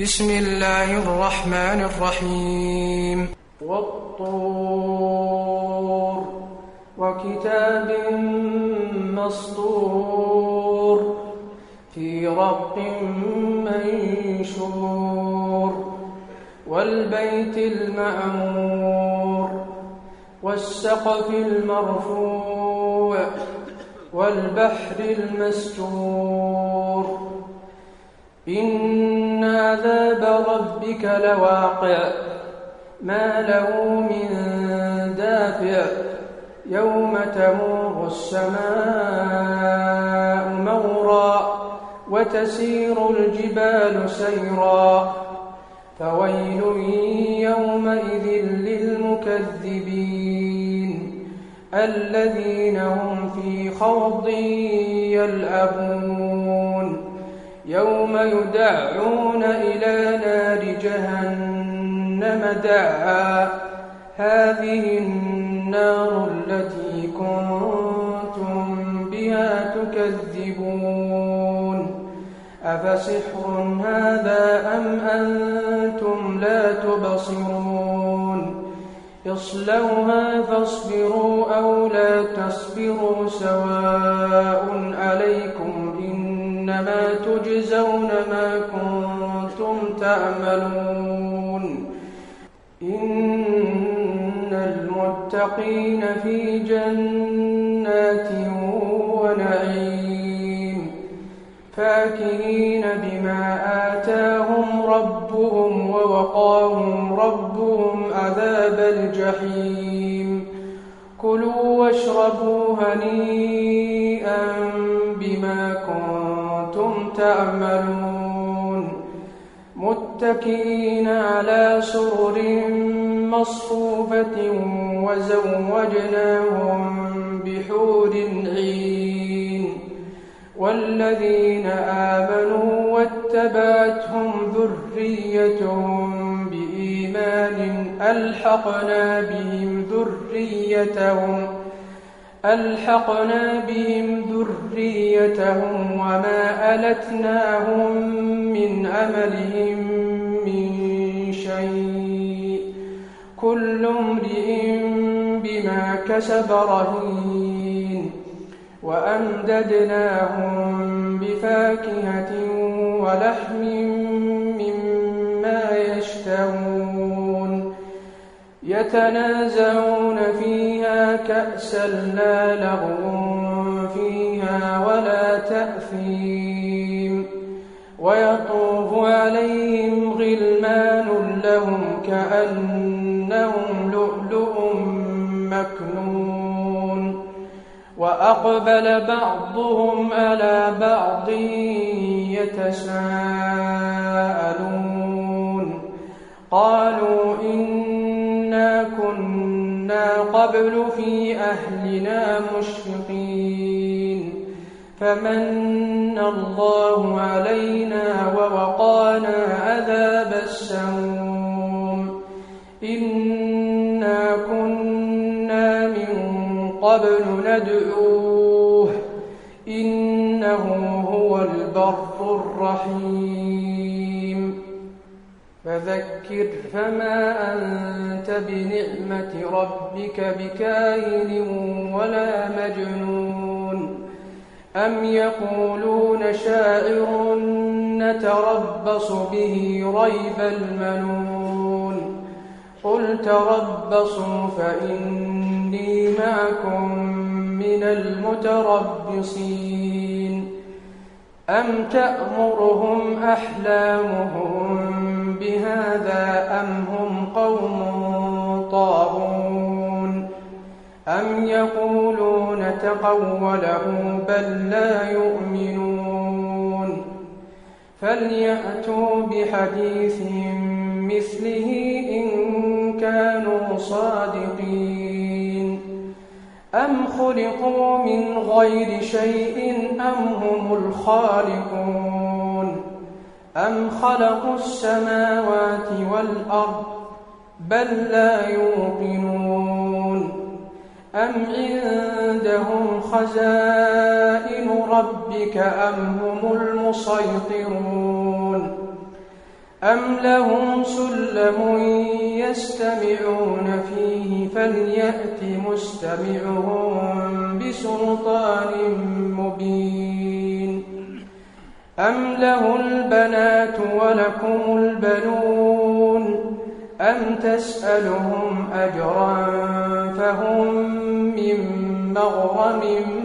بسم الله الرحمن الرحيم. والطور وكتاب مسطور في رق منشور والبيت المعمور والسقف المرفوع والبحر المسجور إن عذاب ربك لواقع ما له من دافع يوم تمور السماء مورا وتسير الجبال سيرا فويل يومئذ للمكذبين الذين هم في خوض يلعبون يوم يدعون إلى نار جهنم دعا هذه النار التي كنتم بها تكذبون أفسحر هذا أم أنتم لا تبصرون اصلوها فاصبروا أو لا تصبروا سواء عليكم إنما تجزون ما كنتم تعملون إن المتقين في جنات ونعيم فاكهين بما آتاهم ربهم ووقاهم ربهم عذاب الجحيم كلوا واشربوا هنيئا بما كنتم تعملون متكئين على سرر مصفوفة وزوجناهم بحور عين والذين آمنوا واتبعتهم ذريتهم بإيمان ألحقنا بهم ذريتهم وما ألتناهم من عملهم من شيء كل امرئ بما كسب رهين وأمددناهم بفاكهة ولحم مما يشتهون يتنازعون فيها كأسا لا لغو فيها ولا تأثيم ويطوف عليهم غلمان لهم كأنهم لؤلؤ مكنون وأقبل بعضهم على بعض يتساءلون قالوا إنا كنا قبل في أهلنا مشفقين فمن الله علينا ووقانا عذاب السموم إنا كنا من قبل ندعوه إنه هو البر الرحيم فذكر فما أنت بنعمة ربك بكاهن ولا مجنون أم يقولون شاعر نتربص به ريب المنون قل تربصوا فإني معكم من المتربصين أم تأمرهم أحلامهم بهذا أم هم قوم طاغون أم يقولون تقوله بل لا يؤمنون فليأتوا بحديث مثله إن كانوا صادقين أم خلقوا من غير شيء أم هم الخالقون أم خلقوا السماوات والأرض بل لا يوقنون أم عندهم خزائن ربك أم هم المسيطرون أم لهم سلم يستمعون فيه فليأت مستمعهم بسلطان مبين أم له البنات ولكم البنون أم تسألهم أجرا فهم من مغرم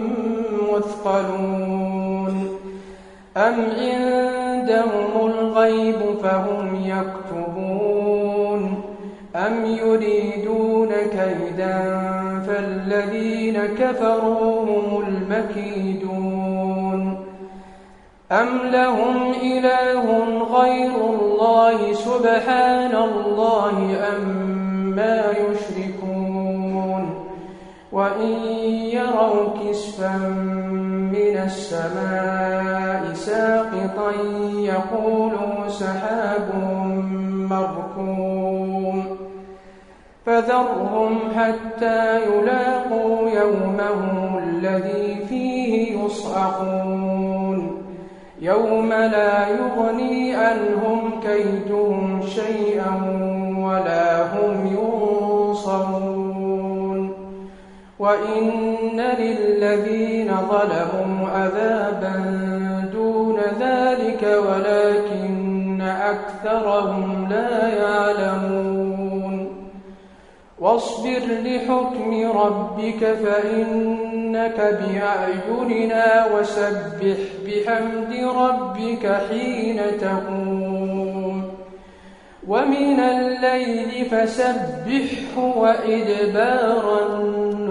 مثقلون أم عندهم الغيب فهم يكتبون أم يريدون كيدا فالذين كفروا هم المكيدون أم لهم إله غير الله سبحان الله أما يشركون وإن يروا كسفا من السماء ساقطا يقولوا سحاب مركوم فذرهم حتى يلاقوا يومهم الذي فيه يصعقون يوم لا يغني عنهم كيدهم شيئا ولا هم ينصرون وإن للذين ظلموا عذابا دون ذلك ولكن أكثرهم لا يعلمون واصبر لحكم ربك فإنك بأعيننا وسبح بحمد ربك حين تقوم ومن الليل فسبحه وإدبار النجوم